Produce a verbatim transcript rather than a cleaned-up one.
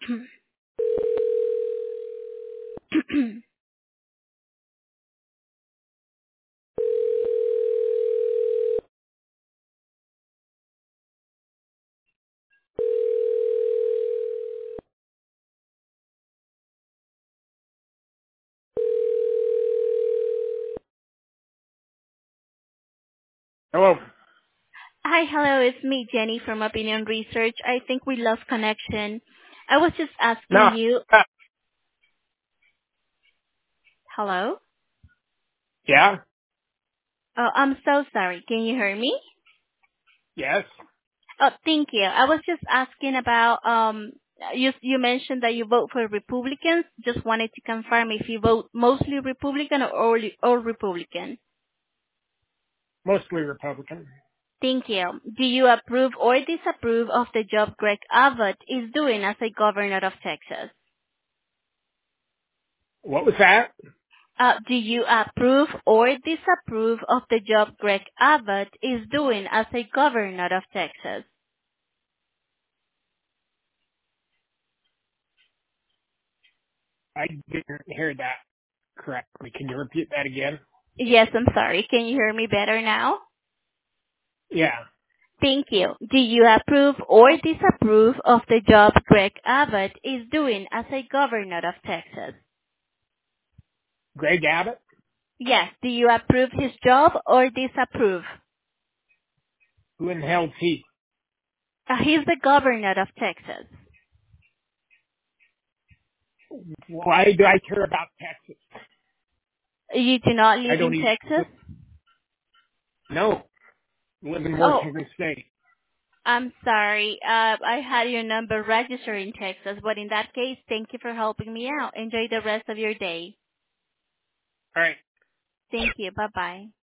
Hello. Hi, hello, it's me, Jenny from Opinion Research. I think we lost connection. I was just asking No. you. Uh, Hello? yeah. Oh, I'm so sorry. Can you hear me? Yes. Oh, thank you. I was just asking about, um, you, you mentioned that you vote for Republicans. Just wanted to confirm if you vote mostly Republican or all, all Republican. Mostly Republican. Thank you. Do you approve or disapprove of the job Greg Abbott is doing as a governor of Texas? What was that? Uh, do you approve or disapprove of the job Greg Abbott is doing as a governor of Texas? I didn't hear that correctly. Can you repeat that again? Yes, I'm sorry. Can you hear me better now? Yeah. Thank you. Do you approve or disapprove of the job Greg Abbott is doing as a governor of Texas? Greg Abbott? Yes. Do you approve his job or disapprove? Who in the hell's he? Uh, he's the governor of Texas. Why do I care about Texas? You do not I live don't in even Texas? know. I live in Oh, Washington State. I'm sorry. Uh, I had your number registered in Texas, but in that case, thank you for helping me out. Enjoy the rest of your day. All right. Thank you. Bye-bye.